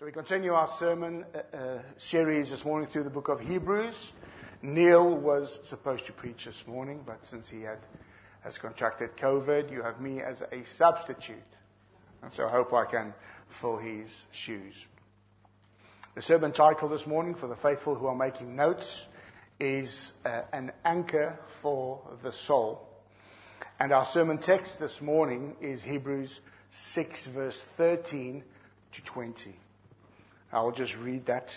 So we continue our sermon series this morning through the book of Hebrews. Neil was supposed to preach this morning, but since he has contracted COVID, you have me as a substitute. And so I hope I can fill his shoes. The sermon title this morning for the faithful who are making notes is An Anchor for the Soul. And our sermon text this morning is Hebrews 6 verse 13 to 20. I'll just read that.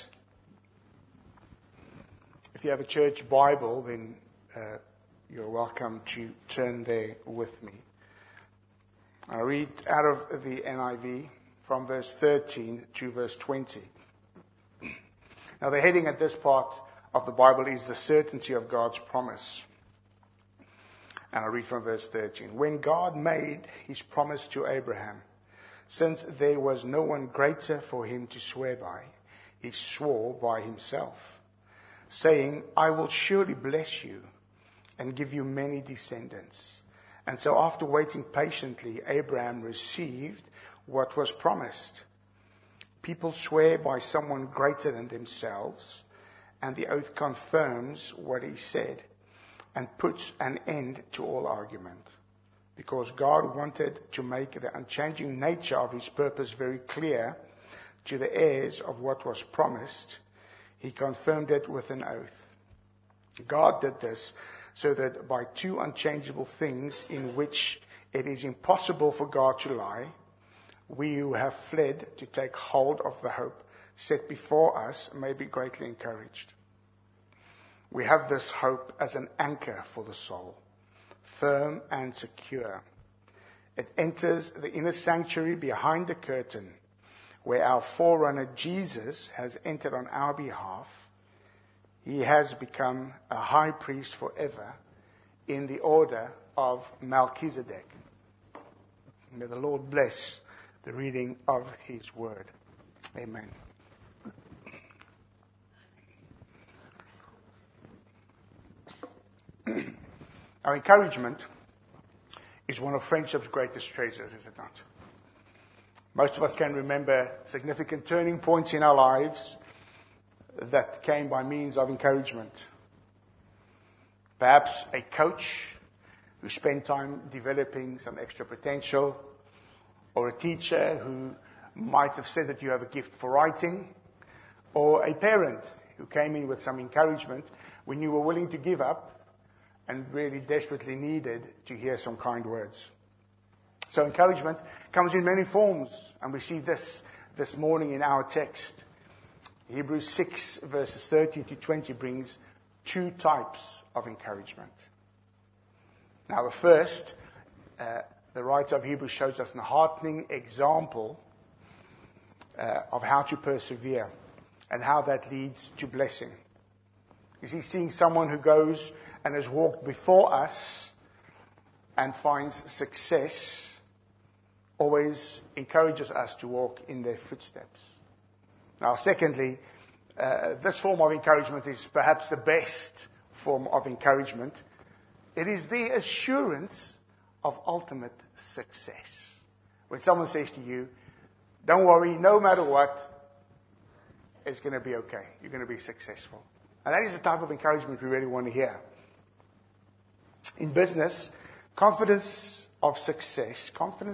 If you have a church Bible, then you're welcome to turn there with me. I'll read out of the NIV from verse 13 to verse 20. Now the heading at this part of the Bible is the certainty of God's promise. And I'll read from verse 13. When God made his promise to Abraham, since there was no one greater for him to swear by, he swore by himself, saying, I will surely bless you and give you many descendants. And so after waiting patiently, Abraham received what was promised. People swear by someone greater than themselves, and the oath confirms what he said and puts an end to all argument. Because God wanted to make the unchanging nature of his purpose very clear to the heirs of what was promised, he confirmed it with an oath. God did this so that by two unchangeable things in which it is impossible for God to lie, we who have fled to take hold of the hope set before us may be greatly encouraged. We have this hope as an anchor for the soul, firm and secure. It enters the inner sanctuary behind the curtain, where our forerunner Jesus has entered on our behalf. He has become a high priest forever in the order of Melchizedek. May the Lord bless the reading of his word. Amen. Our encouragement is one of friendship's greatest treasures, is it not? Most of us can remember significant turning points in our lives that came by means of encouragement. Perhaps a coach who spent time developing some extra potential, or a teacher who might have said that you have a gift for writing, or a parent who came in with some encouragement when you were willing to give up and really desperately needed to hear some kind words. So encouragement comes in many forms, and we see this morning in our text. Hebrews 6 verses 13 to 20 brings two types of encouragement. Now the first, the writer of Hebrews shows us a heartening example of how to persevere and how that leads to blessing. You see, seeing someone who goes and has walked before us and finds success always encourages us to walk in their footsteps. Now, secondly, this form of encouragement is perhaps the best form of encouragement. It is the assurance of ultimate success. When someone says to you, don't worry, no matter what, it's going to be okay. You're going to be successful. And that is the type of encouragement we really want to hear. In business, confidence of success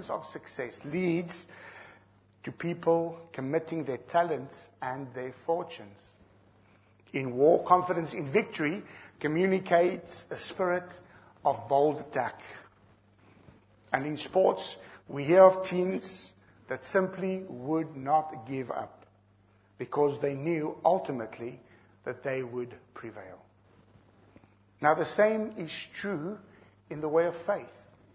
leads to people committing their talents and their fortunes. In war, confidence in victory communicates a spirit of bold attack. And in sports, we hear of teams that simply would not give up because they knew ultimately that they would prevail. Now the same is true in the way of faith.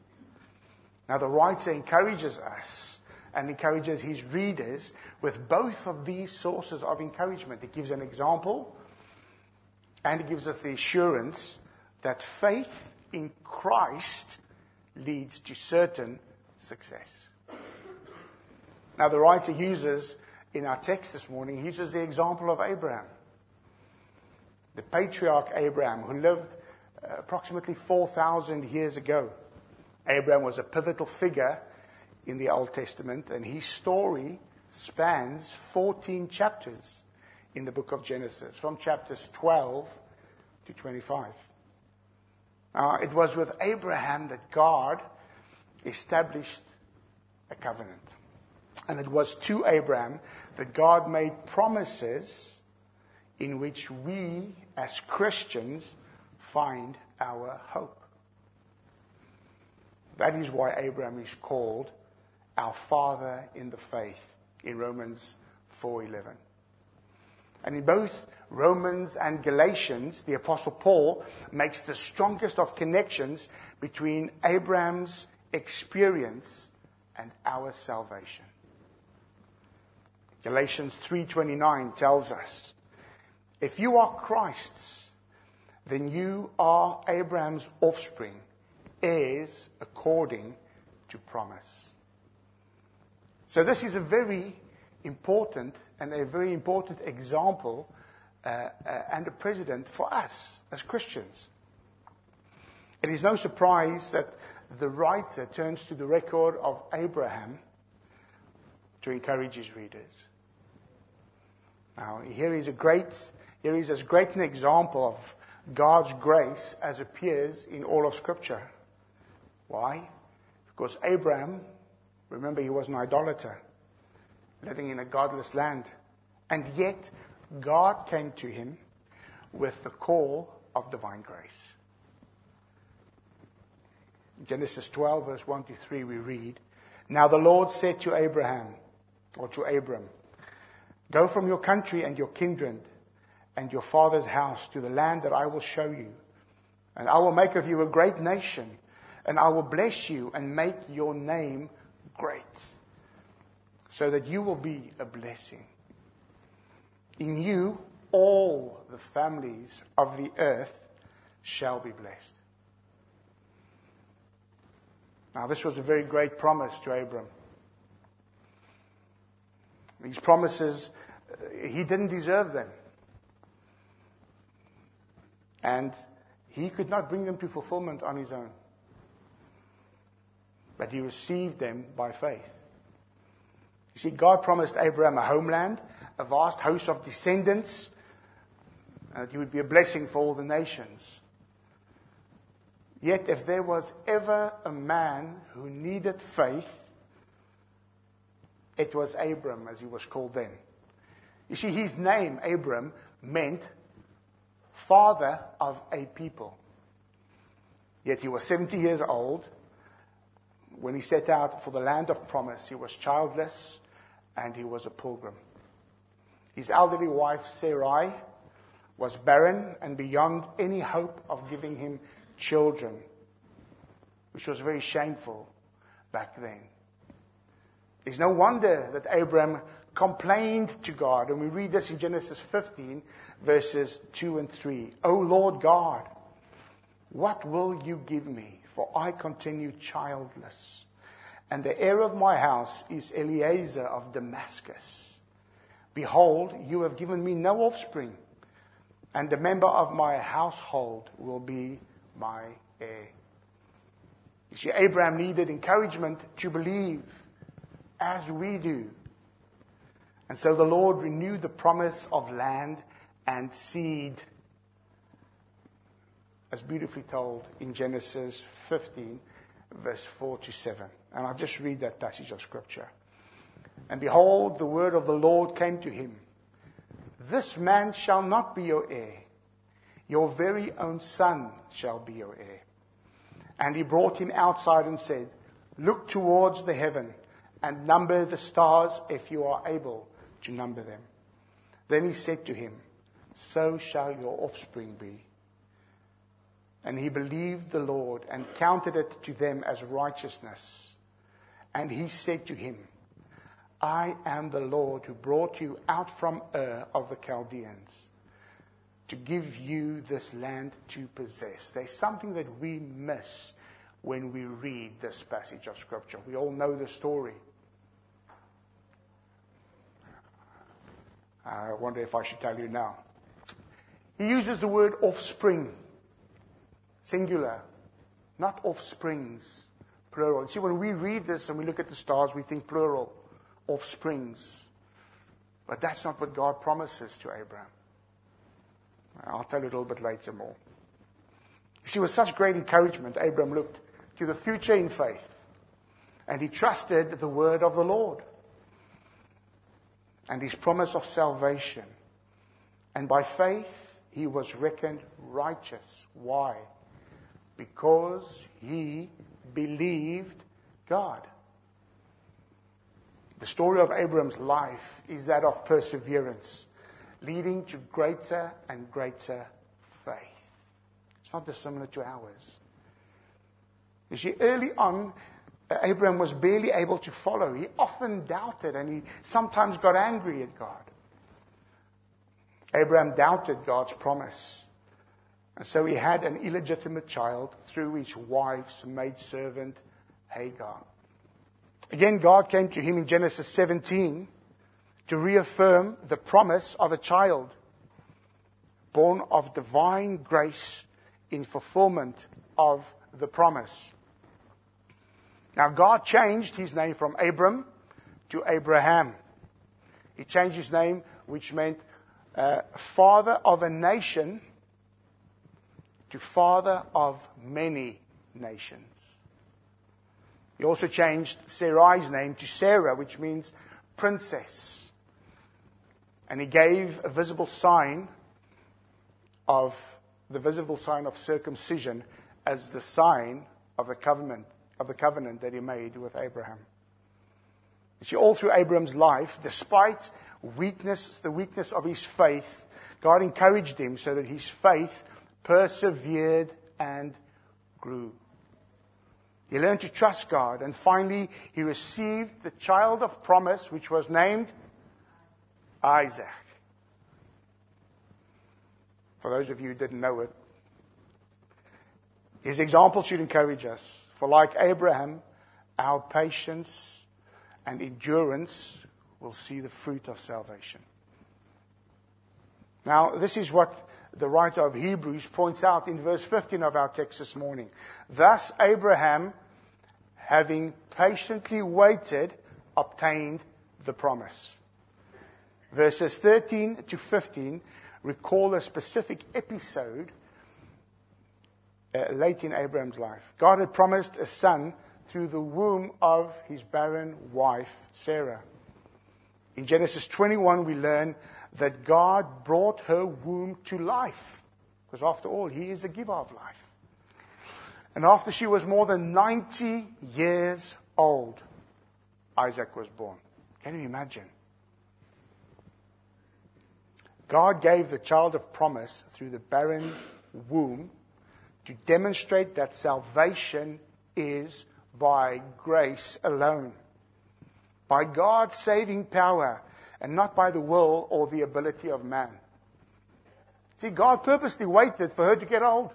Now the writer encourages us and encourages his readers with both of these sources of encouragement. He gives an example and he gives us the assurance that faith in Christ leads to certain success. Now the writer uses, in our text this morning, he uses the example of Abraham. The patriarch Abraham, who lived approximately 4,000 years ago. Abraham was a pivotal figure in the Old Testament, and his story spans 14 chapters in the book of Genesis, from chapters 12 to 25. It was with Abraham that God established a covenant. And it was to Abraham that God made promises in which we, as Christians, find our hope. That is why Abraham is called our father in the faith in Romans 4:11. And in both Romans and Galatians, the Apostle Paul makes the strongest of connections between Abraham's experience and our salvation. Galatians 3:29 tells us, if you are Christ's, then you are Abraham's offspring, heirs according to promise. So this is a very important example and a precedent for us as Christians. It is no surprise that the writer turns to the record of Abraham to encourage his readers. Now, here is as great an example of God's grace as appears in all of Scripture. Why? Because Abraham, remember, he was an idolater, living in a godless land. And yet, God came to him with the call of divine grace. In Genesis 12, verse 1 to 3, we read, now the Lord said to Abraham, or to Abram, go from your country and your kindred and your father's house to the land that I will show you. And I will make of you a great nation, and I will bless you and make your name great, so that you will be a blessing. In you, all the families of the earth shall be blessed. Now, this was a very great promise to Abram. These promises, he didn't deserve them. And he could not bring them to fulfillment on his own. But he received them by faith. You see, God promised Abraham a homeland, a vast host of descendants, and that he would be a blessing for all the nations. Yet, if there was ever a man who needed faith, it was Abram, as he was called then. You see, his name, Abram, meant father of a people. Yet he was 70 years old when he set out for the land of promise. He was childless and he was a pilgrim. His elderly wife, Sarai, was barren and beyond any hope of giving him children, which was very shameful back then. It's no wonder that Abraham complained to God. And we read this in Genesis 15, verses 2 and 3. O Lord God, what will you give me? For I continue childless. And the heir of my house is Eliezer of Damascus. Behold, you have given me no offspring, and a member of my household will be my heir. You see, Abraham needed encouragement to believe, as we do. And so the Lord renewed the promise of land and seed, as beautifully told in Genesis 15, verse 4 to 7. And I'll just read that passage of Scripture. And behold, the word of the Lord came to him. This man shall not be your heir. Your very own son shall be your heir. And he brought him outside and said, look towards the heaven and number the stars if you are able to number them. Then he said to him, so shall your offspring be. And he believed the Lord and counted it to them as righteousness. And he said to him, I am the Lord who brought you out from Ur of the Chaldeans to give you this land to possess. There's something that we miss when we read this passage of Scripture. We all know the story. I wonder if I should tell you now. He uses the word offspring, singular, not offsprings, plural. See, when we read this and we look at the stars, we think plural, offsprings. But that's not what God promises to Abraham. I'll tell you a little bit later more. You see, with such great encouragement, Abraham looked to the future in faith. And he trusted the word of the Lord and his promise of salvation. And by faith, he was reckoned righteous. Why? Because he believed God. The story of Abraham's life is that of perseverance, leading to greater and greater faith. It's not dissimilar to ours. You see, early on, Abraham was barely able to follow. He often doubted and he sometimes got angry at God. Abraham doubted God's promise. And so he had an illegitimate child through his wife's maidservant, Hagar. Again, God came to him in Genesis 17 to reaffirm the promise of a child born of divine grace in fulfillment of the promise. Now, God changed his name from Abram to Abraham. He changed his name, which meant father of a nation, to father of many nations. He also changed Sarai's name to Sarah, which means princess. And he gave a visible sign of circumcision as the sign of the covenant that he made with Abraham. You see, all through Abraham's life, despite the weakness of his faith, God encouraged him so that his faith persevered and grew. He learned to trust God, and finally he received the child of promise, which was named Isaac. For those of you who didn't know it, his example should encourage us. For like Abraham, our patience and endurance will see the fruit of salvation. Now, this is what the writer of Hebrews points out in verse 15 of our text this morning. Thus Abraham, having patiently waited, obtained the promise. Verses 13 to 15 recall a specific episode late in Abraham's life. God had promised a son through the womb of his barren wife, Sarah. In Genesis 21, we learn that God brought her womb to life. Because after all, he is the giver of life. And after she was more than 90 years old, Isaac was born. Can you imagine? God gave the child of promise through the barren womb to demonstrate that salvation is by grace alone, by God's saving power, and not by the will or the ability of man. See, God purposely waited for her to get old,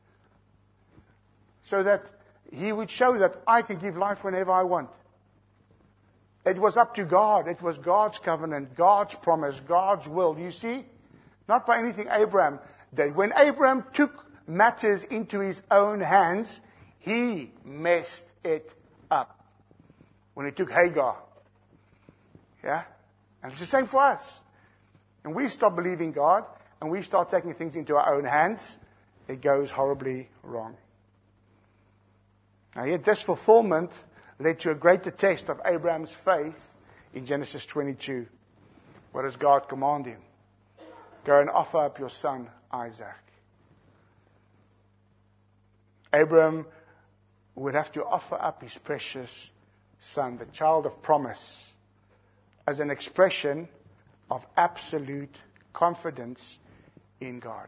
so that he would show that I can give life whenever I want. It was up to God. It was God's covenant, God's promise, God's will. You see? Not by anything Abraham did. When Abraham took matters into his own hands, he messed it up. When he took Hagar. Yeah? And it's the same for us. And we stop believing God, and we start taking things into our own hands, it goes horribly wrong. Now yet this fulfillment led to a greater test of Abraham's faith in Genesis 22. What does God command him? Go and offer up your son, Isaac. Abraham would have to offer up his precious son, the child of promise, as an expression of absolute confidence in God.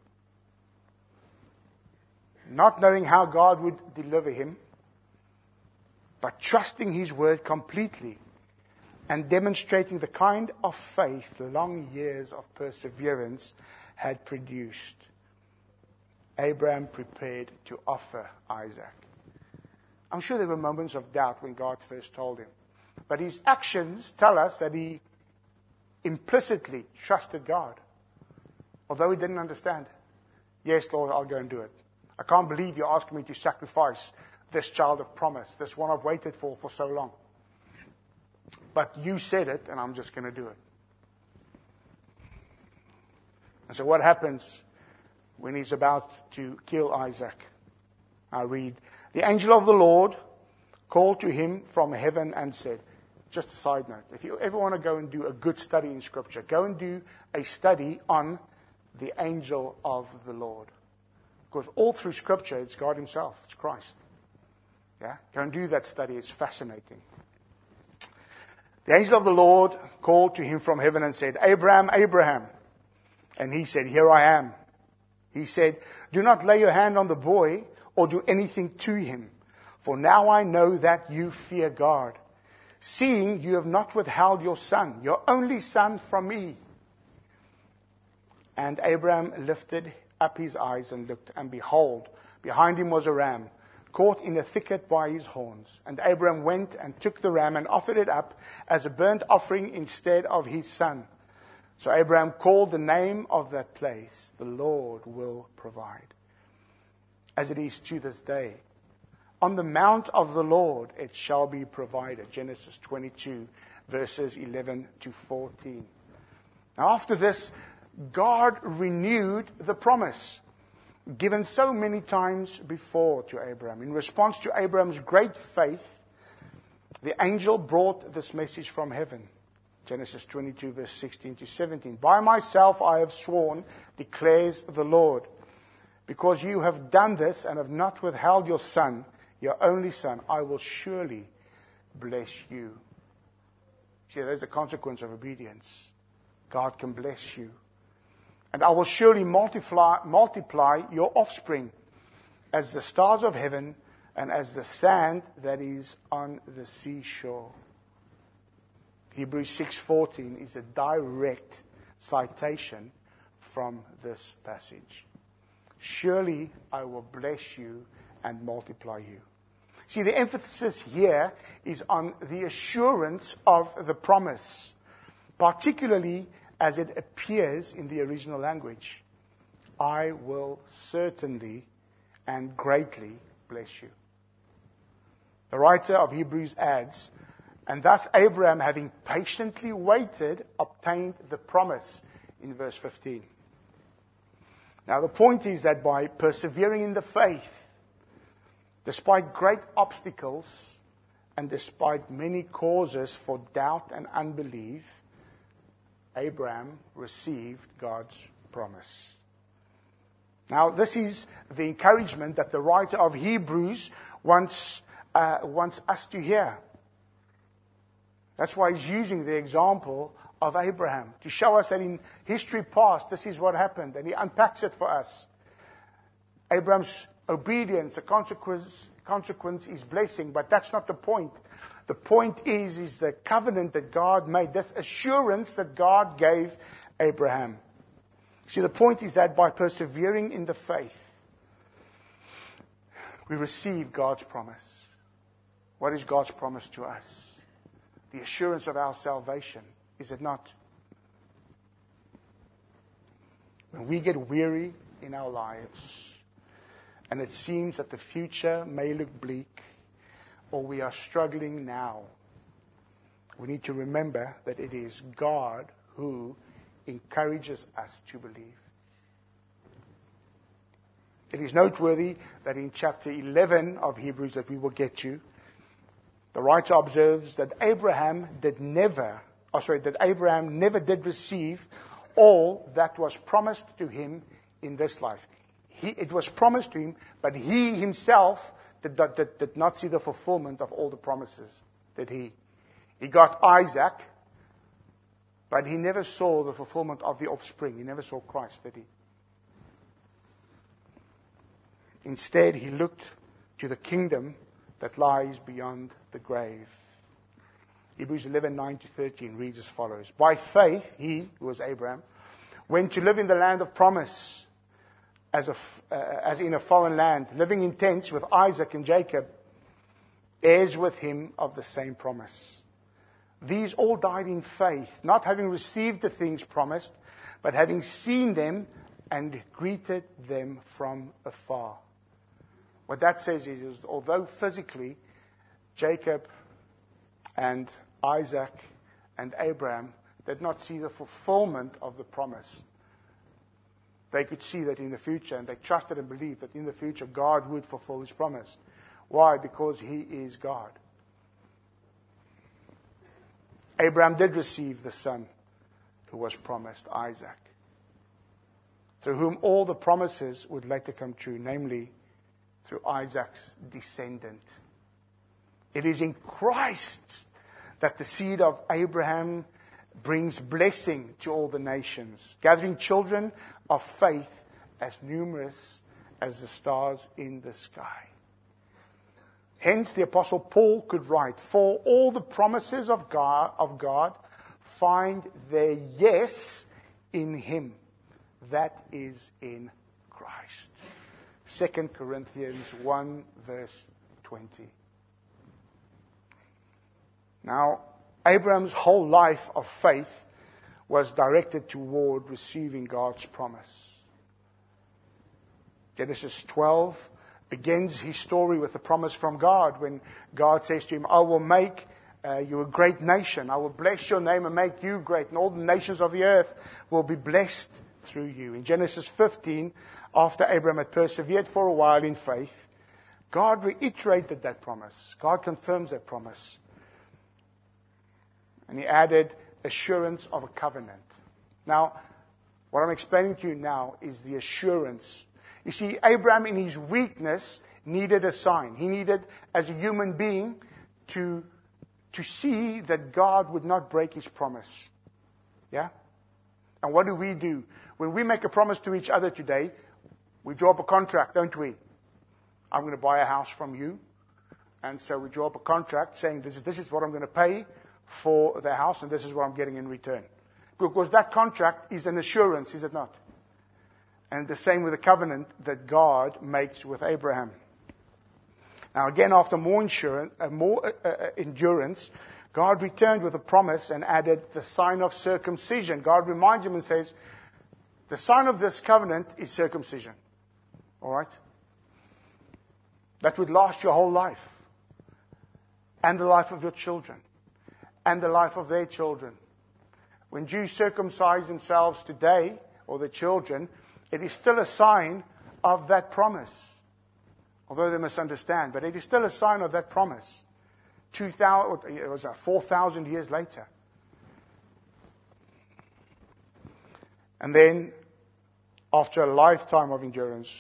Not knowing how God would deliver him, but trusting his word completely and demonstrating the kind of faith long years of perseverance had produced. Abraham prepared to offer Isaac. I'm sure there were moments of doubt when God first told him. But his actions tell us that he implicitly trusted God. Although he didn't understand. Yes, Lord, I'll go and do it. I can't believe you're asking me to sacrifice this child of promise, this one I've waited for so long. but you said it, and I'm just going to do it. And so what happens when he's about to kill Isaac? I read, the angel of the Lord called to him from heaven and said, just a side note, if you ever want to go and do a good study in Scripture, go and do a study on the angel of the Lord. Because all through Scripture, it's God himself, it's Christ. Yeah? Go and do that study, it's fascinating. The angel of the Lord called to him from heaven and said, Abraham, Abraham. And he said, here I am. He said, do not lay your hand on the boy or do anything to him. For now I know that you fear God, seeing you have not withheld your son, your only son, from me. And Abraham lifted up his eyes and looked, and behold, behind him was a ram, caught in a thicket by his horns. And Abraham went and took the ram and offered it up as a burnt offering instead of his son. So Abraham called the name of that place, the Lord will provide. As it is to this day. On the mount of the Lord it shall be provided. Genesis 22, verses 11 to 14. Now after this, God renewed the promise given so many times before to Abraham. In response to Abraham's great faith, the angel brought this message from heaven. Genesis 22, verse 16 to 17. By myself I have sworn, declares the Lord, because you have done this and have not withheld your son, your only son, I will surely bless you. See, there's a consequence of obedience. God can bless you. And I will surely multiply your offspring as the stars of heaven and as the sand that is on the seashore. Hebrews 6:14 is a direct citation from this passage. Surely I will bless you and multiply you. See, the emphasis here is on the assurance of the promise, particularly as it appears in the original language. I will certainly and greatly bless you. The writer of Hebrews adds, and thus Abraham, having patiently waited, obtained the promise in verse 15. Now the point is that by persevering in the faith, despite great obstacles and despite many causes for doubt and unbelief, Abraham received God's promise. Now, this is the encouragement that the writer of Hebrews wants us to hear. That's why he's using the example of Abraham to show us that in history past, this is what happened, and he unpacks it for us. Abraham's obedience, the consequence is blessing, but that's not the point. The point is the covenant that God made, this assurance that God gave Abraham. See, the point is that by persevering in the faith, we receive God's promise. What is God's promise to us? The assurance of our salvation, is it not? When we get weary in our lives, and it seems that the future may look bleak, or we are struggling now, we need to remember that it is God who encourages us to believe. It is noteworthy that in chapter 11 of Hebrews that we will get to, the writer observes that Abraham never did receive all that was promised to him in this life. It was promised to him, but he himself did not see the fulfillment of all the promises. Did he? He got Isaac, but he never saw the fulfillment of the offspring. He never saw Christ, did he? Instead, he looked to the kingdom that lies beyond the grave. Hebrews 11:9-13 reads as follows. By faith, he, who was Abraham, went to live in the land of promise, as in a foreign land, living in tents with Isaac and Jacob, heirs with him of the same promise. These all died in faith, not having received the things promised, but having seen them and greeted them from afar. What that says is although physically Jacob and Isaac, and Abraham did not see the fulfillment of the promise. They could see that in the future, and they trusted and believed that in the future God would fulfill His promise. Why? Because He is God. Abraham did receive the son who was promised, Isaac, through whom all the promises would later come true, namely through Isaac's descendant. It is in Christ that the seed of Abraham brings blessing to all the nations, gathering children of faith as numerous as the stars in the sky. Hence, the Apostle Paul could write, "For all the promises of God find their yes in Him, that is in Christ." 2 Corinthians 1, verse 20. Now, Abraham's whole life of faith was directed toward receiving God's promise. Genesis 12 begins his story with a promise from God when God says to him, "I will make you a great nation. I will bless your name and make you great, and all the nations of the earth will be blessed through you." In Genesis 15, after Abraham had persevered for a while in faith, God reiterated that promise. God confirms that promise. And He added assurance of a covenant. Now, what I'm explaining to you now is the assurance. You see, Abraham in his weakness needed a sign. He needed, as a human being, to see that God would not break His promise. Yeah? And what do? When we make a promise to each other today, we draw up a contract, don't we? I'm going to buy a house from you. And so we draw up a contract saying, this is what I'm going to pay for the house, and this is what I'm getting in return. Because that contract is an assurance, is it not? And the same with the covenant that God makes with Abraham. Now again, after more endurance, God returned with a promise and added the sign of circumcision. God reminds him and says, the sign of this covenant is circumcision. All right? That would last your whole life. And the life of your children. And the life of their children. When Jews circumcise themselves today, or their children, it is still a sign of that promise. Although they misunderstand, but it is still a sign of that promise. 4,000 years later. And then, after a lifetime of endurance,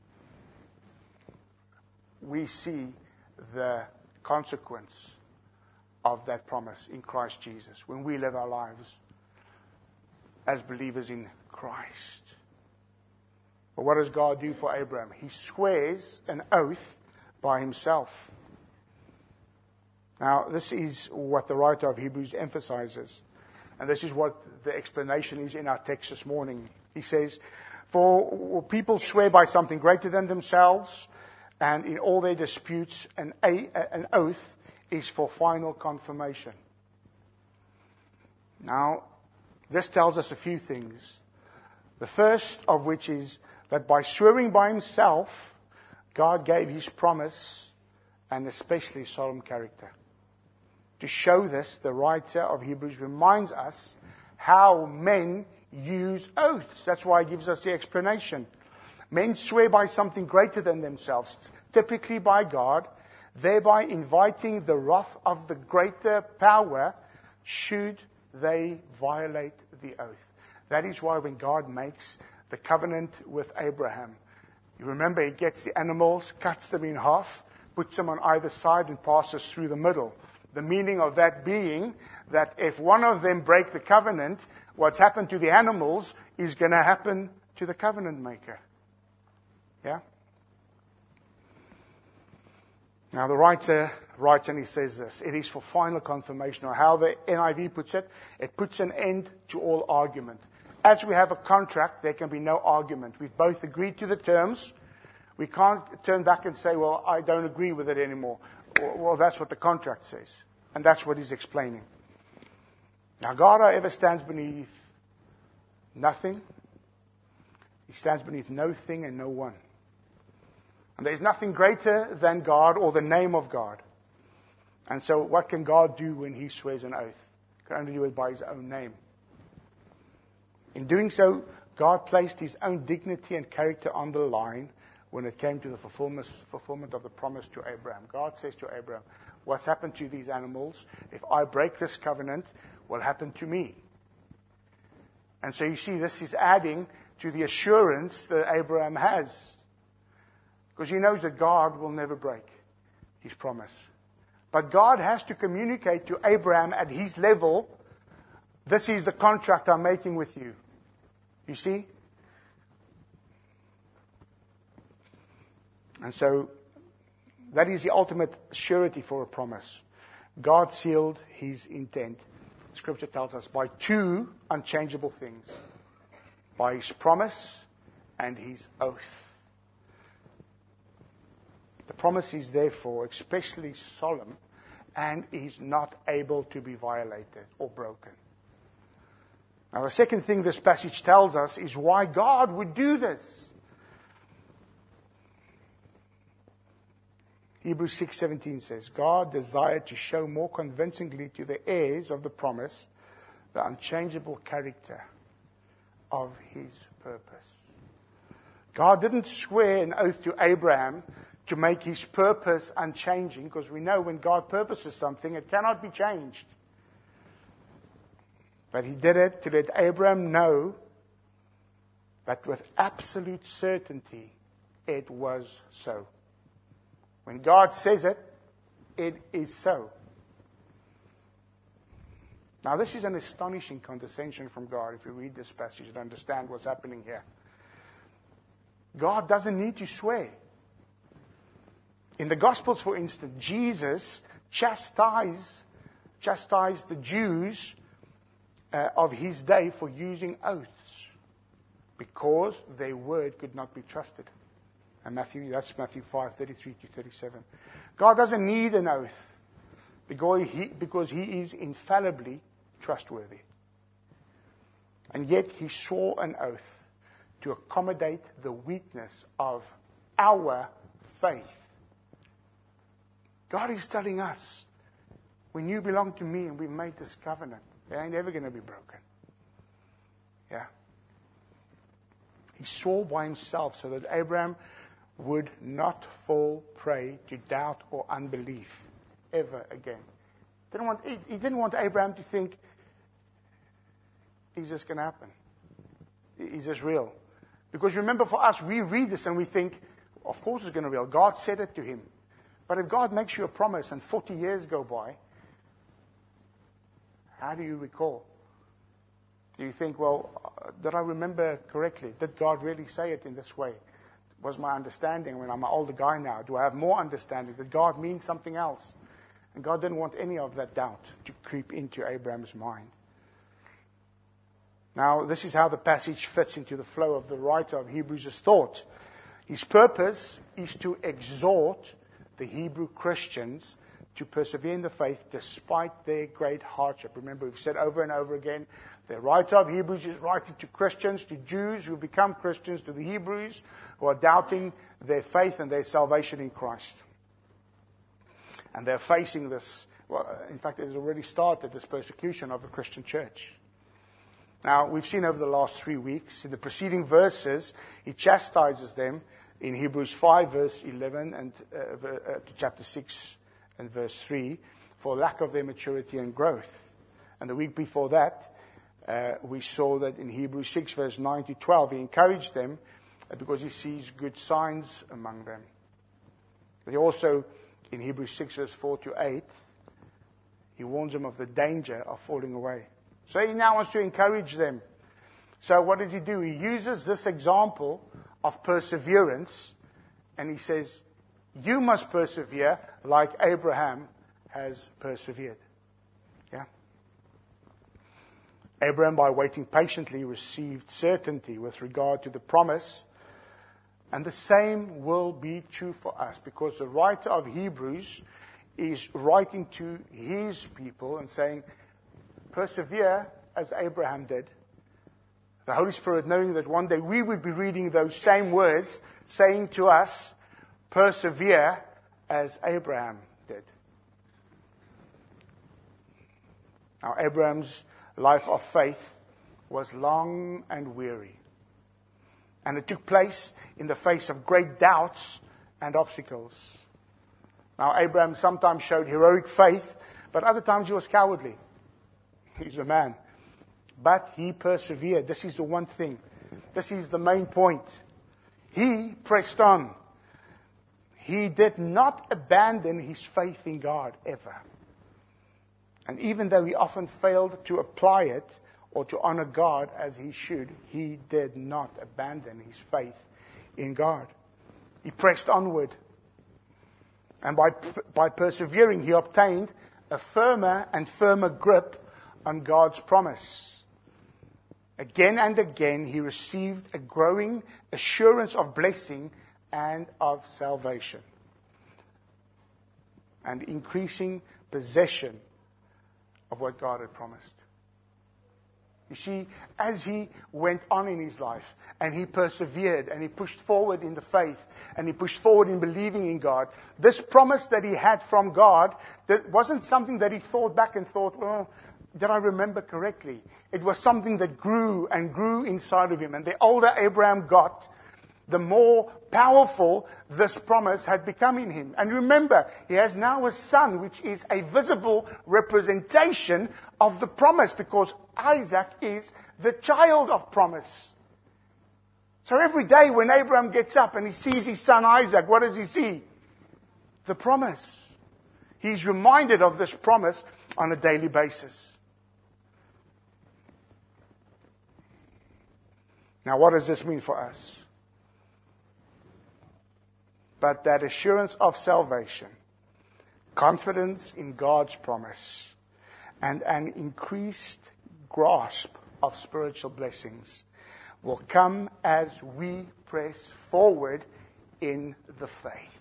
we see the consequence of that promise in Christ Jesus when we live our lives as believers in Christ. But what does God do for Abraham? He swears an oath by himself. Now, this is what the writer of Hebrews emphasizes. And this is what the explanation is in our text this morning. He says, "For people swear by something greater than themselves, and in all their disputes, an oath is for final confirmation." Now, this tells us a few things. The first of which is that by swearing by himself, God gave His promise an especially solemn character. To show this, the writer of Hebrews reminds us how men use oaths. That's why he gives us the explanation. Men swear by something greater than themselves, typically by God, thereby inviting the wrath of the greater power should they violate the oath. That is why when God makes the covenant with Abraham, you remember He gets the animals, cuts them in half, puts them on either side and passes through the middle. The meaning of that being that if one of them break the covenant, what's happened to the animals is going to happen to the covenant maker. Yeah? Now the writer writes and he says this, it is for final confirmation, or how the NIV puts it puts an end to all argument. As we have a contract, there can be no argument. We've both agreed to the terms. We can't turn back and say, well, I don't agree with it anymore. Well, that's what the contract says. And that's what he's explaining. Now, God, however, stands beneath nothing. He stands beneath no thing and no one. And there's nothing greater than God or the name of God. And so what can God do when he swears an oath? He can only do it by his own name. In doing so, God placed his own dignity and character on the line when it came to the fulfillment of the promise to Abraham. God says to Abraham, what's happened to these animals, if I break this covenant, will happen to me. And so you see, this is adding to the assurance that Abraham has. Because he knows that God will never break his promise. But God has to communicate to Abraham at his level, this is the contract I'm making with you. You see? And so, that is the ultimate surety for a promise. God sealed his intent. Scripture tells us by two unchangeable things. By his promise and his oath. The promise is therefore especially solemn and is not able to be violated or broken. Now the second thing this passage tells us is why God would do this. Hebrews 6:17 says, God desired to show more convincingly to the heirs of the promise the unchangeable character of his purpose. God didn't swear an oath to Abraham to make his purpose unchanging, because we know when God purposes something, it cannot be changed. But he did it to let Abraham know that with absolute certainty it was so. When God says it, it is so. Now this is an astonishing condescension from God if you read this passage and understand what's happening here. God doesn't need to swear. In the Gospels, for instance, Jesus chastised the Jews of his day for using oaths because their word could not be trusted. And that's Matthew 5:33-37. God doesn't need an oath because he is infallibly trustworthy. And yet he swore an oath to accommodate the weakness of our faith. God is telling us, when you belong to me and we made this covenant, it ain't ever going to be broken. Yeah. He swore by himself so that Abraham would not fall prey to doubt or unbelief ever again. He didn't want Abraham to think, is this going to happen? Is this real? Because remember, for us, we read this and we think, of course it's going to be real. God said it to him. But if God makes you a promise and 40 years go by, how do you recall? Do you think, well, did I remember correctly? Did God really say it in this way? Was my understanding when I'm an older guy now? Do I have more understanding? Did God mean something else? And God didn't want any of that doubt to creep into Abraham's mind. Now, this is how the passage fits into the flow of the writer of Hebrews' thought. His purpose is to exhort the Hebrew Christians to persevere in the faith despite their great hardship. Remember, we've said over and over again, the writer of Hebrews is writing to Christians, to Jews who become Christians, to the Hebrews who are doubting their faith and their salvation in Christ. And they're facing this, well, in fact, it has already started, this persecution of the Christian church. Now, we've seen over the last 3 weeks, in the preceding verses, he chastises them in Hebrews 5, verse 11, and to chapter 6 and verse 3, for lack of their maturity and growth. And the week before that, we saw that in Hebrews 6, verse 9 to 12, he encouraged them because he sees good signs among them. But he also, in Hebrews 6, verse 4 to 8, he warns them of the danger of falling away. So he now wants to encourage them. So what does he do? He uses this example of perseverance, and he says, you must persevere like Abraham has persevered. Yeah. Abraham, by waiting patiently, received certainty with regard to the promise, and the same will be true for us, because the writer of Hebrews is writing to his people and saying, persevere as Abraham did. The Holy Spirit, knowing that one day we would be reading those same words, saying to us, persevere as Abraham did. Now, Abraham's life of faith was long and weary. And it took place in the face of great doubts and obstacles. Now, Abraham sometimes showed heroic faith, but other times he was cowardly. He's a man. But he persevered. This is the one thing. This is the main point. He pressed on. He did not abandon his faith in God ever. And even though he often failed to apply it or to honor God as he should, he did not abandon his faith in God. He pressed onward. And by persevering, he obtained a firmer and firmer grip on God's promise. Again and again, he received a growing assurance of blessing and of salvation, and increasing possession of what God had promised. You see, as he went on in his life, and he persevered, and he pushed forward in the faith, and he pushed forward in believing in God, this promise that he had from God, that wasn't something that he thought back and thought, well, did I remember correctly? It was something that grew and grew inside of him. And the older Abraham got, the more powerful this promise had become in him. And remember, he has now a son, which is a visible representation of the promise, because Isaac is the child of promise. So every day when Abraham gets up and he sees his son Isaac, what does he see? The promise. He's reminded of this promise on a daily basis. Now, what does this mean for us? But that assurance of salvation, confidence in God's promise, and an increased grasp of spiritual blessings will come as we press forward in the faith.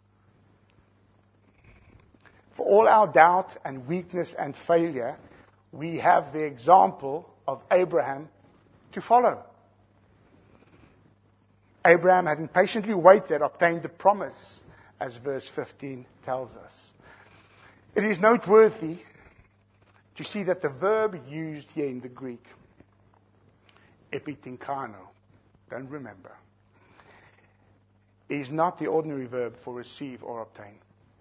For all our doubt and weakness and failure, we have the example of Abraham to follow. Abraham, having patiently waited, obtained the promise, as verse 15 tells us. It is noteworthy to see that the verb used here in the Greek, epitinkano, don't remember, is not the ordinary verb for receive or obtain.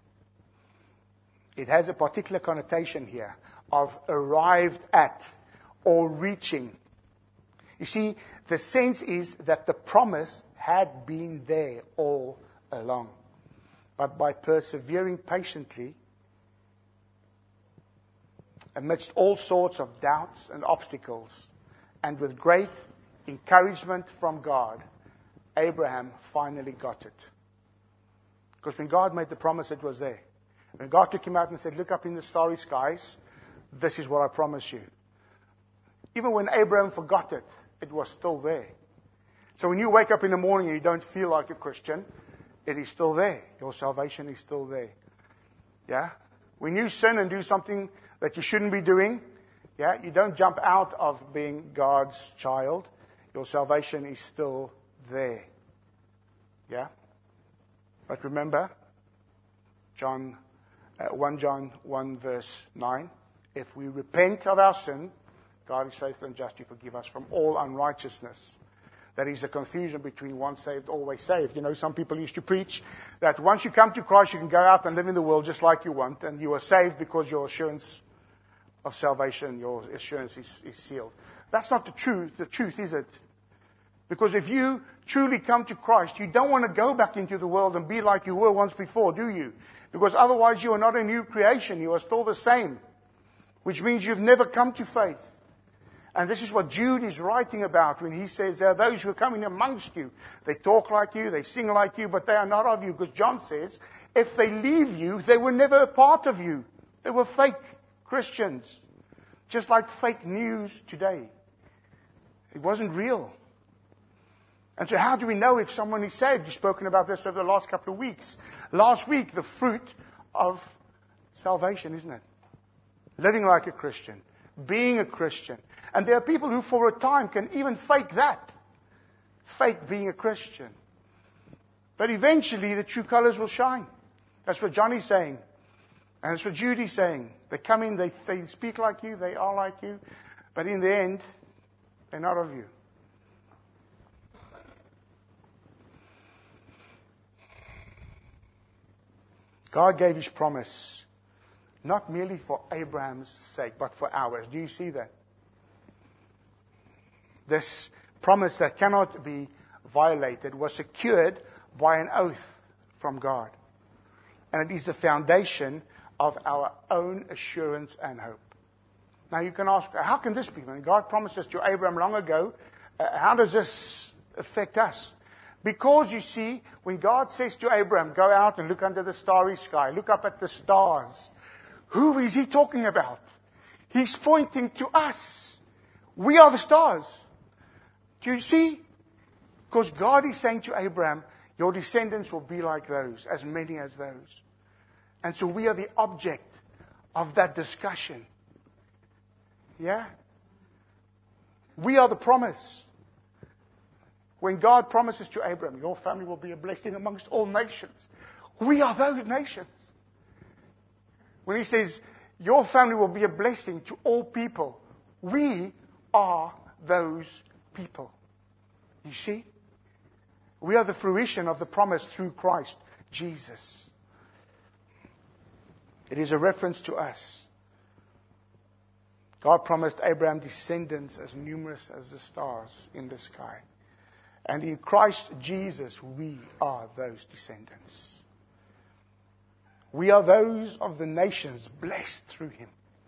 It has a particular connotation here of arrived at or reaching. You see, the sense is that the promise had been there all along. But by persevering patiently, amidst all sorts of doubts and obstacles, and with great encouragement from God, Abraham finally got it. Because when God made the promise, it was there. When God took him out and said, look up in the starry skies, this is what I promise you. Even when Abraham forgot it, it was still there. So when you wake up in the morning and you don't feel like a Christian, it is still there. Your salvation is still there. Yeah? When you sin and do something that you shouldn't be doing, yeah, you don't jump out of being God's child. Your salvation is still there. Yeah? But remember, 1 John 1 verse 9, if we repent of our sin, God is faithful and just to forgive us from all unrighteousness. That is the confusion between once saved, always saved. You know, some people used to preach that once you come to Christ, you can go out and live in the world just like you want, and you are saved because your assurance of salvation, your assurance is sealed. That's not the truth. The truth, is it? Because if you truly come to Christ, you don't want to go back into the world and be like you were once before, do you? Because otherwise you are not a new creation. You are still the same. Which means you've never come to faith. And this is what Jude is writing about when he says there are those who are coming amongst you. They talk like you, they sing like you, but they are not of you. Because John says, if they leave you, they were never a part of you. They were fake Christians. Just like fake news today. It wasn't real. And so how do we know if someone is saved? You've spoken about this over the last couple of weeks. Last week, the fruit of salvation, isn't it? Living like a Christian. Being a Christian. And there are people who for a time can even fake that. Fake being a Christian. But eventually the true colors will shine. That's what Johnny's saying. And that's what Judy's saying. They come in, they speak like you, they are like you, but in the end, they're not of you. God gave His promise, not merely for Abraham's sake, but for ours. Do you see that? This promise that cannot be violated was secured by an oath from God. And it is the foundation of our own assurance and hope. Now you can ask, how can this be? When God promised this to Abraham long ago, how does this affect us? Because you see, when God says to Abraham, go out and look under the starry sky, look up at the stars, who is He talking about? He's pointing to us. We are the stars. Do you see? Because God is saying to Abraham, your descendants will be like those, as many as those. And so we are the object of that discussion. Yeah? We are the promise. When God promises to Abraham, your family will be a blessing amongst all nations. We are those nations. When He says, your family will be a blessing to all people, we are those people. You see? We are the fruition of the promise through Christ Jesus. It is a reference to us. God promised Abraham descendants as numerous as the stars in the sky. And in Christ Jesus, we are those descendants. We are those of the nations blessed through Him.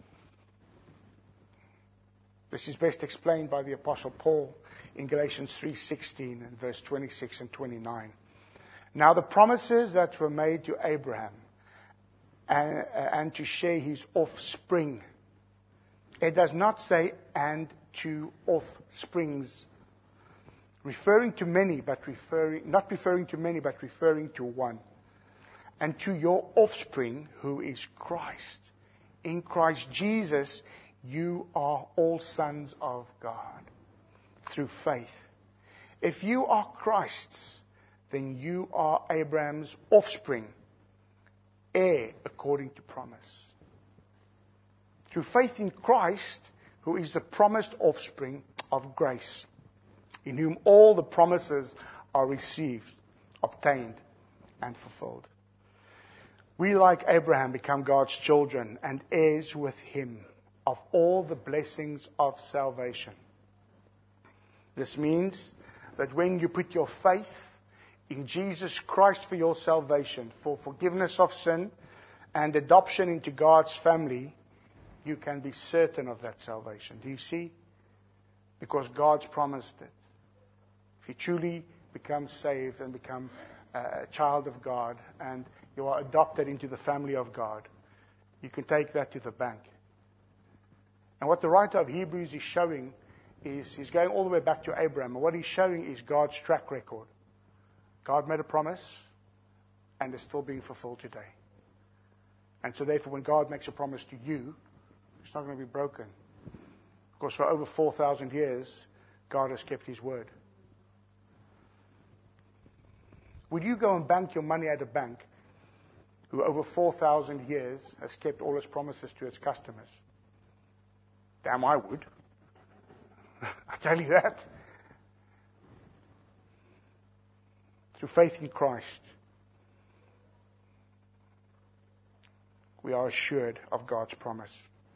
This is best explained by the Apostle Paul in Galatians 3:16 and verse 26 and 29. Now the promises that were made to Abraham and to share his offspring. It does not say and to offsprings, referring to many, but not referring to many, but referring to one. And to your offspring, who is Christ. In Christ Jesus, you are all sons of God through faith. If you are Christ's, then you are Abraham's offspring, heir according to promise. Through faith in Christ, who is the promised offspring of grace, in whom all the promises are received, obtained, and fulfilled. We, like Abraham, become God's children and heirs with Him of all the blessings of salvation. This means that when you put your faith in Jesus Christ for your salvation, for forgiveness of sin and adoption into God's family, you can be certain of that salvation. Do you see? Because God's promised it. If you truly become saved and become a child of God and you are adopted into the family of God, you can take that to the bank. And what the writer of Hebrews is showing is he's going all the way back to Abraham. And what he's showing is God's track record. God made a promise and it's still being fulfilled today. And so therefore when God makes a promise to you, it's not going to be broken. Because for over 4,000 years, God has kept His word. Would you go and bank your money at a bank who over 4,000 years has kept all its promises to its customers? Damn, I would. I tell you that. Through faith in Christ, we are assured of God's promise.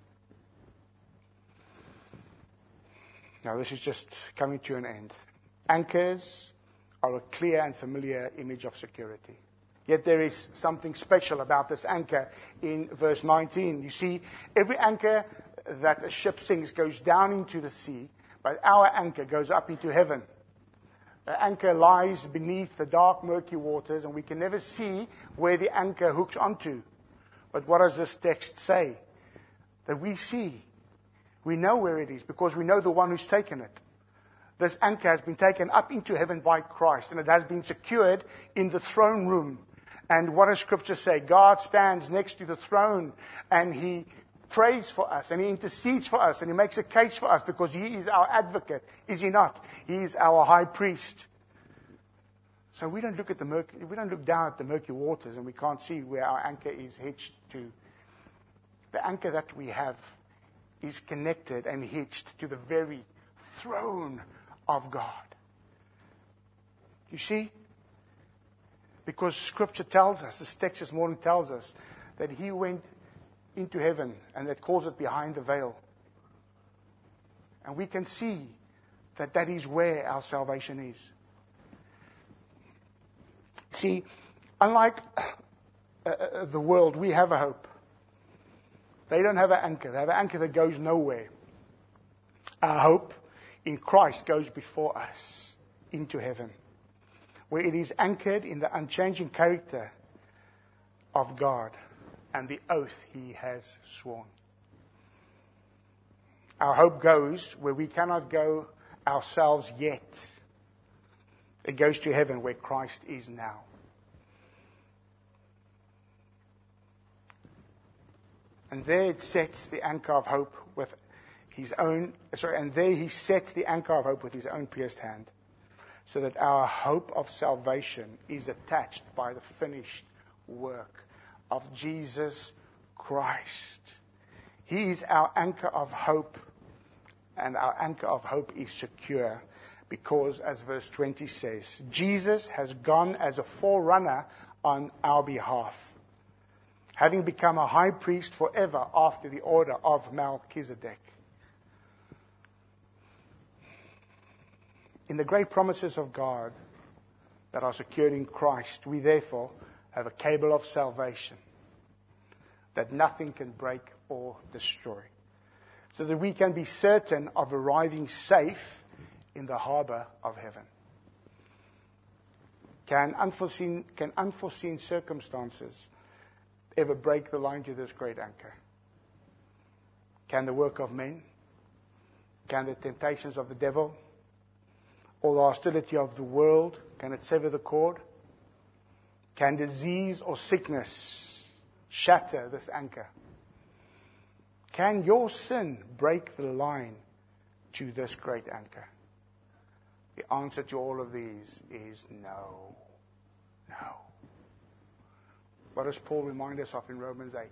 Now, this is just coming to an end. Anchors are a clear and familiar image of security. Yet there is something special about this anchor in verse 19. You see, every anchor that a ship sinks goes down into the sea, but our anchor goes up into heaven. The anchor lies beneath the dark, murky waters, and we can never see where the anchor hooks onto. But what does this text say? That we see. We know where it is because we know the one who's taken it. This anchor has been taken up into heaven by Christ, and it has been secured in the throne room. And what does Scripture say? God stands next to the throne, and He prays for us, and He intercedes for us, and He makes a case for us because He is our advocate. Is He not? He is our high priest. So we don't look down at the murky waters, and we can't see where our anchor is hitched to. The anchor that we have is connected and hitched to the very throne of God. You see? Because Scripture tells us, this text this morning tells us, that He went into heaven, and that calls it behind the veil. And we can see that that is where our salvation is. See, unlike the world, we have a hope. They don't have an anchor. They have an anchor that goes nowhere. Our hope in Christ goes before us into heaven, where it is anchored in the unchanging character of God and the oath He has sworn. Our hope goes where we cannot go ourselves yet. It goes to heaven where Christ is now. And there it sets the anchor of hope with His own, and there He sets the anchor of hope with His own pierced hand, so that our hope of salvation is attached by the finished work of Jesus Christ. He is our anchor of hope, and our anchor of hope is secure because, as verse 20 says, Jesus has gone as a forerunner on our behalf, having become a high priest forever after the order of Melchizedek. In the great promises of God that are secured in Christ, we therefore have a cable of salvation that nothing can break or destroy, so that we can be certain of arriving safe in the harbor of heaven. Can unforeseen circumstances ever break the line to this great anchor? Can the work of men, can the temptations of the devil, or the hostility of the world, can it sever the cord? Can disease or sickness shatter this anchor? Can your sin break the line to this great anchor? The answer to all of these is no. No. What does Paul remind us of in Romans 8?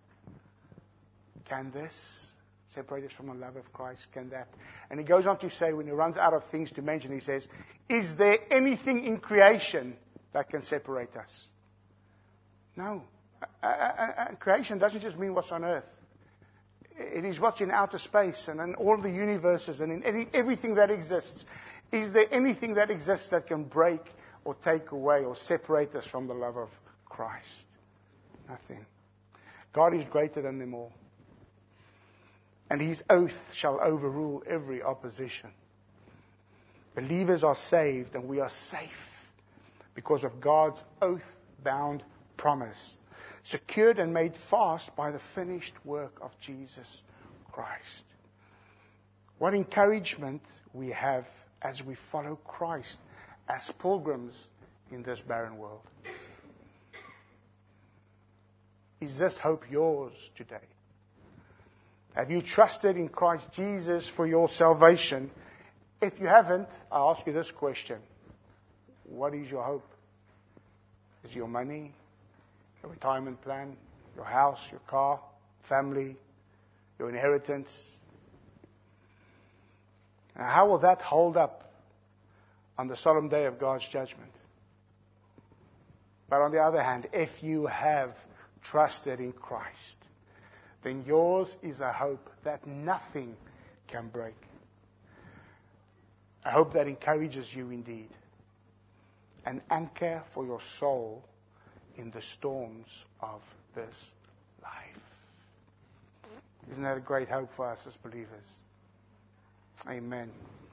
Can this separate us from the love of Christ? Can that? And he goes on to say, when he runs out of things to mention, he says, is there anything in creation that can separate us? No. Creation doesn't just mean what's on earth. It is what's in outer space and in all the universes and in everything that exists. Is there anything that exists that can break or take away or separate us from the love of Christ? Nothing. God is greater than them all. And His oath shall overrule every opposition. Believers are saved and we are safe because of God's oath-bound promise, secured and made fast by the finished work of Jesus Christ. What encouragement we have as we follow Christ as pilgrims in this barren world. Is this hope yours today? Have you trusted in Christ Jesus for your salvation? If you haven't, I'll ask you this question. What is your hope? Is it your money, your retirement plan, your house, your car, family, your inheritance? Now, how will that hold up on the solemn day of God's judgment? But on the other hand, if you have trusted in Christ, then yours is a hope that nothing can break. A hope that encourages you indeed. An anchor for your soul in the storms of this life. Isn't that a great hope for us as believers? Amen.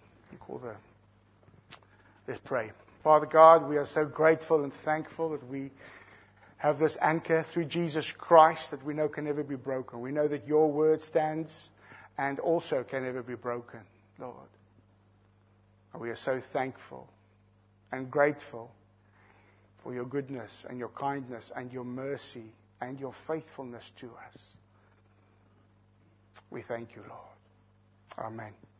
Let's pray. Father God, we are so grateful and thankful that we have this anchor through Jesus Christ that we know can never be broken. We know that your word stands and also can never be broken, Lord. And we are so thankful and grateful for your goodness and your kindness and your mercy and your faithfulness to us. We thank you, Lord. Amen.